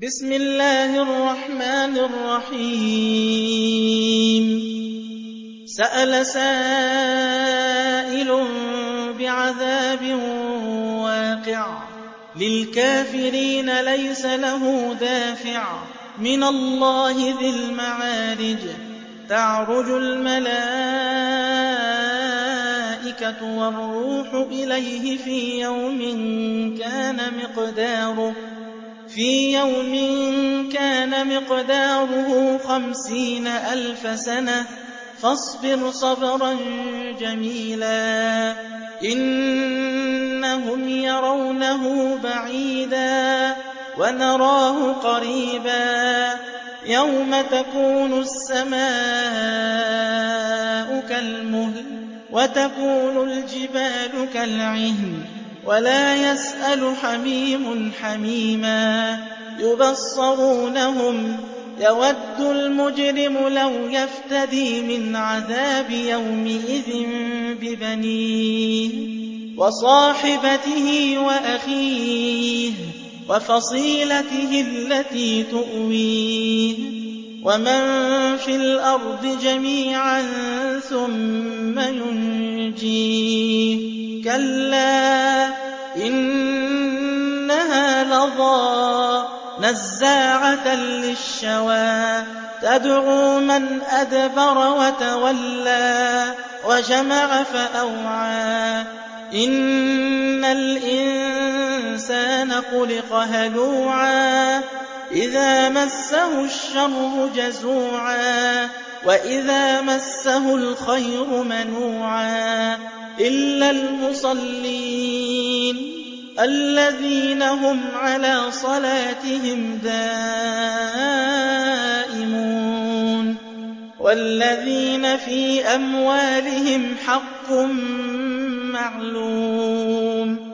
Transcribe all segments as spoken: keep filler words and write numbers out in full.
بسم الله الرحمن الرحيم سأل سائل بعذاب واقع للكافرين ليس له دافع من الله ذي المعارج تعرج الملائكة والروح إليه في يوم كان مقداره في يوم كان مقداره خمسين ألف سنة فاصبر صبرا جميلا إنهم يرونه بعيدا ونراه قريبا يوم تكون السماء كالمهل وتكون الجبال كالعهن ولا يسأل حميم حميما يبصرونهم يود المجرم لو يفتدي من عذاب يومئذ ببنيه وصاحبته وأخيه وفصيلته التي تؤويه ومن في الأرض جميعا ثم ينجيه كلا إنها لظى نزاعة للشوى تدعو من أدبر وتولى وجمع فأوعى إن الإنسان خلق هلوعا إذا مسه الشر جزوعا وإذا مسه الخير منوعا إلا المصلين الذين هم على صلاتهم دائمون والذين في أموالهم حق معلوم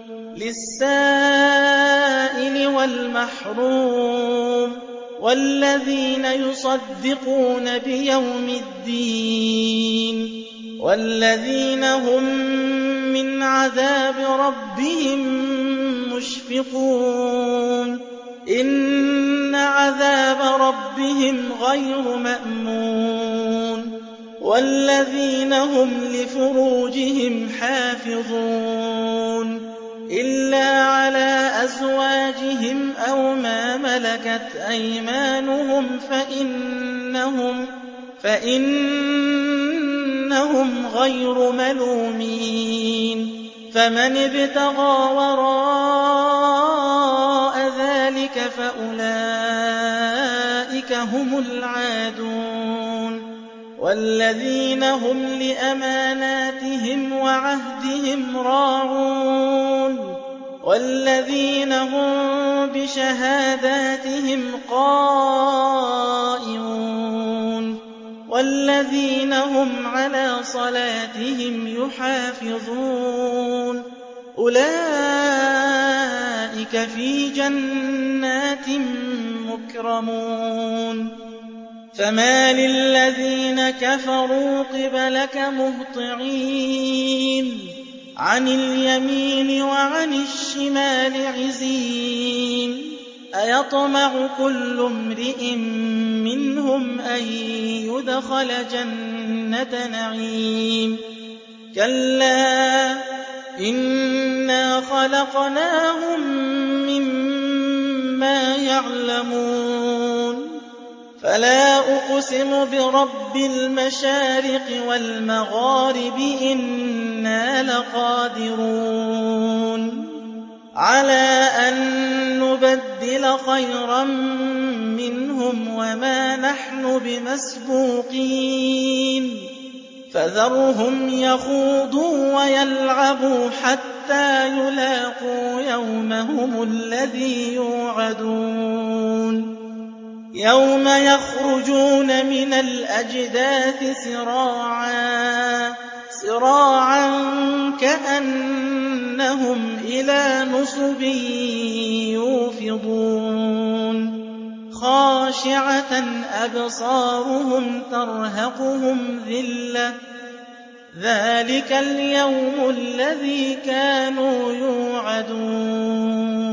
للسائل والمحروم والذين يصدقون بيوم الدين والذين هم من عذاب ربهم مشفقون إن عذاب ربهم غير مأمون والذين هم لفروجهم حافظون إلا على أزواجهم أو ما ملكت أيمانهم فإنهم فإنهم غير ملومين فمن ابتغى وراء ذلك فأولئك هم العادون والذين هم لأماناتهم وعهدهم راعون والذين هم بشهاداتهم قائمون والذين هم على صلاتهم يحافظون أولئك في جنات مكرمون فما للذين كفروا قبلك مهطعين عن اليمين وعن الشمال عزين أيطمع كل امرئ منهم أن يدخل جنة نعيم كلا إنا خلقناهم مما يعلمون فلا أقسم برب المشارق والمغارب إنا لقادرون على أن نبدل خيرا منهم وما نحن بمسبوقين فذرهم يخوضوا ويلعبوا حتى يلاقوا يومهم الذي يوعدون يوم يخرجون من الأجداث سراعا سراعا كأنهم إلى نصب يوفضون خاشعة أبصارهم ترهقهم ذلة ذلك اليوم الذي كانوا يوعدون